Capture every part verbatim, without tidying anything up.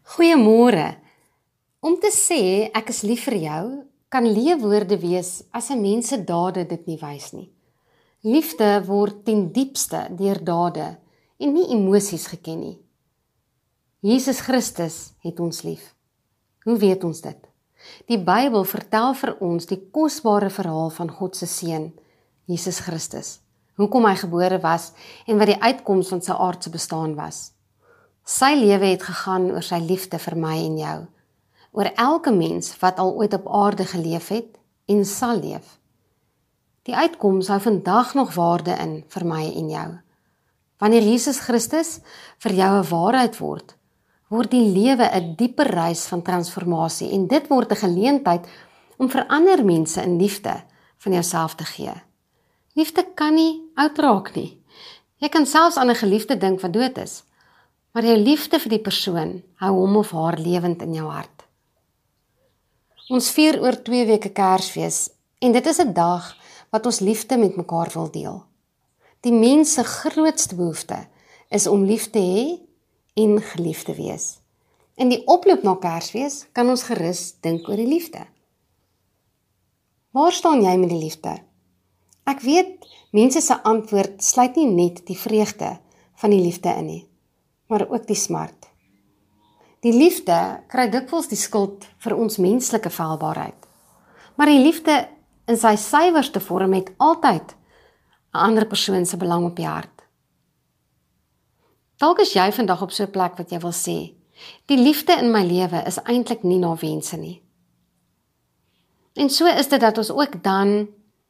Goeiemôre. Om te sê ek is lief vir jou, kan leefwoorde wees as 'n mens se dade dit nie wys nie. Liefde word ten diepste deur dade en nie emosies geken nie. Jesus Christus het ons lief. Hoe weet ons dit? Die Bybel vertel vir ons die kosbare verhaal van God se seun, Jesus Christus. Hoekom hy gebore was en wat die uitkoms van sy aardse bestaan was. Sy lewe het gegaan oor sy liefde vir my en jou, oor elke mens wat al ooit op aarde geleef het en sal leef. Die uitkoms hou vandag nog waarde in vir my en jou. Wanneer Jesus Christus vir jou 'n waarheid word, word die lewe 'n dieper reis van transformasie en dit word 'n geleentheid om vir ander mense in liefde van jouself te gee. Liefde kan nie oud raak nie. Jy kan selfs aan 'n geliefde dink wat dood is, maar jou liefde vir die persoon hou hom of haar lewend in jou hart. Ons vier oor twee weke Kersfees en dit is 'n dag wat ons liefde met mekaar wil deel. Die mens se grootste behoefte is om lief te hê en geliefd te wees. In die oploop na Kersfees kan ons gerus dink oor die liefde. Waar staan jy met die liefde? Ek weet, mense se antwoord sluit nie net die vreugde van die liefde in nie, maar ook die smart. Die liefde kry dikwels die skuld vir ons menslike feilbaarheid. Maar die liefde in sy suiwerste vorm het altyd 'n ander persoon se belang op die hart. Dalk is jy vandag op so 'n plek wat jy wil sê, die liefde in my lewe is eintlik nie na wense nie. En so is dit dat ons ook dan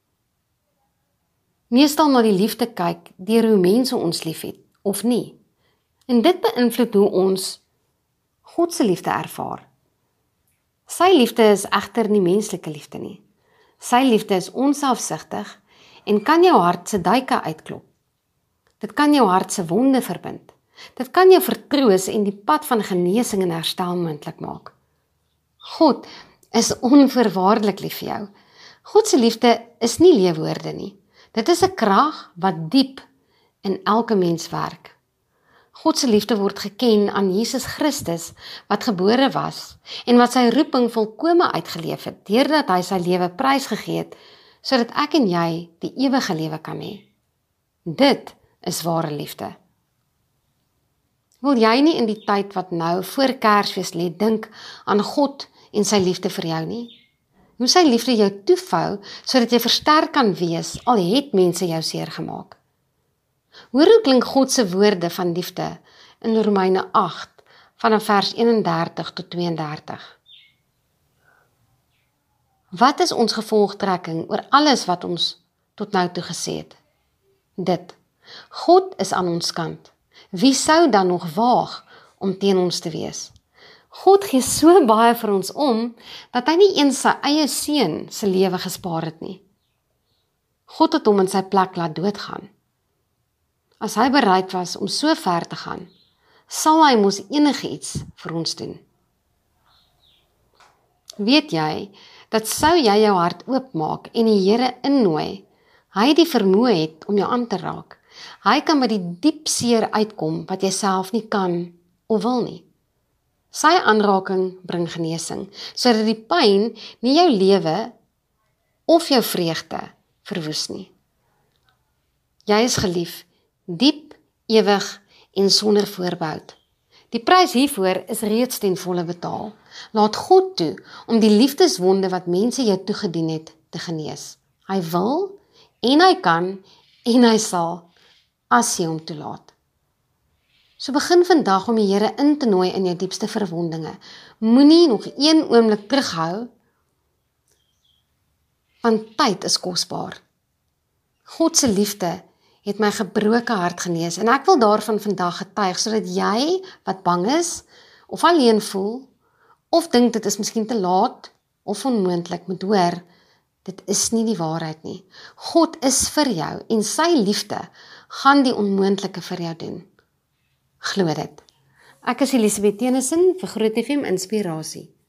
meestal na die liefde kyk deur hoe mense ons liefhet, of nie. En dit beïnvloed hoe ons God se liefde ervaar. Sy liefde is egter nie menslike liefde nie. Sy liefde is onselfsugtig en kan jou hart se duike uitklop. Dit kan jou hart se wonde verbind. Dit kan jou vertroos en die pad van genesing en herstel moontlik maak. God is onvoorwaardelik lief vir jou. God se liefde is nie leefwoorde nie. Dit is 'n krag wat diep in elke mens werk. God se liefde word geken aan Jesus Christus wat gebore was en wat sy roeping volkome uitgeleef het deurdat hy sy lewe prysgegee het sodat ek en jy die ewige lewe kan hê. Dit is ware liefde. Wil jy nie in die tyd wat nou voor Kersfees lê dink aan God en sy liefde vir jou nie? Hoe sy liefde jou toevou sodat jy versterk kan wees al het mense jou seer gemaak. Hoor hoe klink God se woorde van liefde in Romeine agt vanaf vers eenendertig tot tweeëndertig. Wat is ons gevolgtrekking oor alles wat ons tot nou toe gesê het? Dit, God is aan ons kant. Wie sou dan nog waag om teen ons te wees? God gee so baie vir ons om, dat hy nie eens sy eie seun se lewe gespaar het nie. God het hom in sy plek laat doodgaan. As hy bereid was om so ver te gaan, sal hy mos enige iets vir ons doen. Weet jy, dat sou jy jou hart oopmaak en die Here innooi, hy die vermoë het om jou aan te raak. Hy kan by die diep seer uitkom wat jy self nie kan of wil nie. Sy aanraking bring genesing, sodat die pyn nie jou lewe of jou vreugde verwoes nie. Jy is gelief, diep, ewig en sonder voorbehoud. Die prys hiervoor is reeds ten volle betaal. Laat God toe om die liefdeswonde wat mense jou toegedien het te genees. Hy wil en hy kan en hy sal as jy hom toelaat. So begin vandag om die Here in te nooi in jou diepste verwondinge. Moenie nog een oomblik terughou, want tyd is kosbaar. God se liefde het my gebroke hart genees en ek wil daarvan vandag getuig, sodat jy wat bang is, of alleen voel, of dink dit is miskien te laat, of onmoontlik, moet hoor, dit is nie die waarheid nie. God is vir jou en sy liefde gaan die onmoontlike vir jou doen. Glo dit. Ek is Elisabeth Tennyson vir Groot F M Inspirasie.